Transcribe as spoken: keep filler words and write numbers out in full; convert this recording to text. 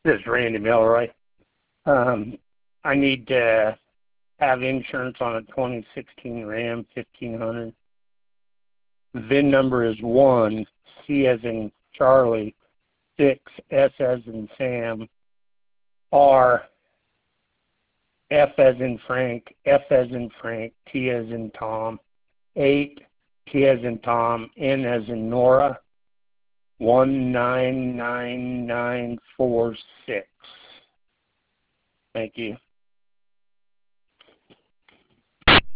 This is Randy Milroy. Um, I need to have insurance on a twenty sixteen Ram fifteen hundred. The V I N number is one, C as in Charlie, six, S as in Sam, R, F as in Frank, F as in Frank, T as in Tom, eight, T as in Tom, N as in Nora, one nine nine nine four six. Thank you.